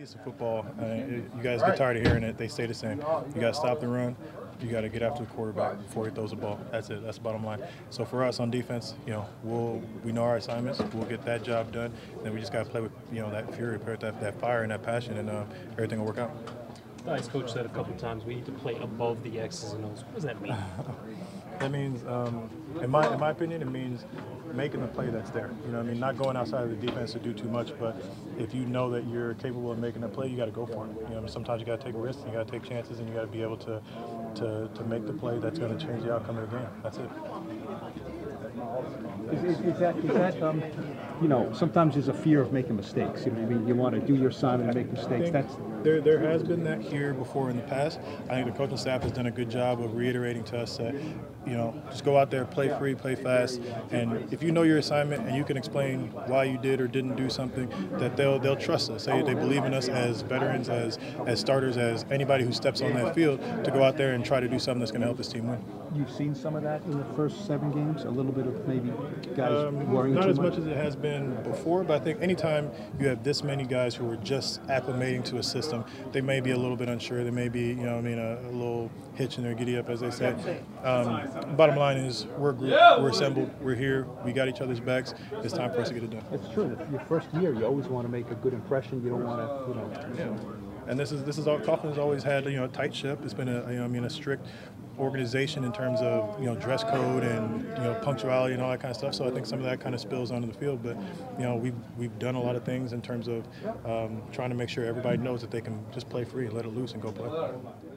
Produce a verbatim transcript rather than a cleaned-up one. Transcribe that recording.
Keys to football, uh, you guys get tired of hearing it, they stay the same. You got to stop the run. You got to get after the quarterback before he throws the ball. That's it. That's the bottom line. So for us on defense, you know, we'll we know our assignments. We'll get that job done. And then we just got to play with you know that fury, that that fire and that passion, and uh, everything will work out. As Coach said a couple of times, we need to play above the X's and O's. What does that mean? That means, um, in my in my opinion, it means making the play that's there. You know what I mean? Not going outside of the defense to do too much, but if you know that you're capable of making a play, you got to go for it. You know, sometimes you got to take risks, you got to take chances, and you got to be able to, to to make the play that's going to change the outcome of the game. That's it. Is, is, is that, is that um, you know, sometimes there's a fear of making mistakes. You know, I mean, you want to do your assignment and make mistakes. That's there. There has been that here before in the past. I think the coaching staff has done a good job of reiterating to us that, you know, just go out there, play free, play fast, and if you know your assignment and you can explain why you did or didn't do something, that they'll they'll trust us. They they believe in us as veterans, as as starters, as anybody who steps on that field to go out there and try to do something that's going to help this team win. You've seen some of that in the first seven games. A little bit of maybe guys um, worrying not too as much? much as it has been before, but I think anytime you have this many guys who are just acclimating to a system, they may be a little bit unsure. They may be, you know, I mean, a, a little hitch in their giddy up, as they say. Um, bottom line is, we're a group, we're assembled, we're here, we got each other's backs. It's time for us to get it done. It's true. Your first year, you always want to make a good impression. You don't want to, you know. Yeah. And this is this is all. Coughlin has always had, you know, a tight ship. It's been a, you know, I mean, a strict organization in terms of, you know, dress code and, you know, punctuality and all that kind of stuff. So I think some of that kind of spills onto the field. But, you know, we've we've done a lot of things in terms of um, trying to make sure everybody knows that they can just play free and let it loose and go play.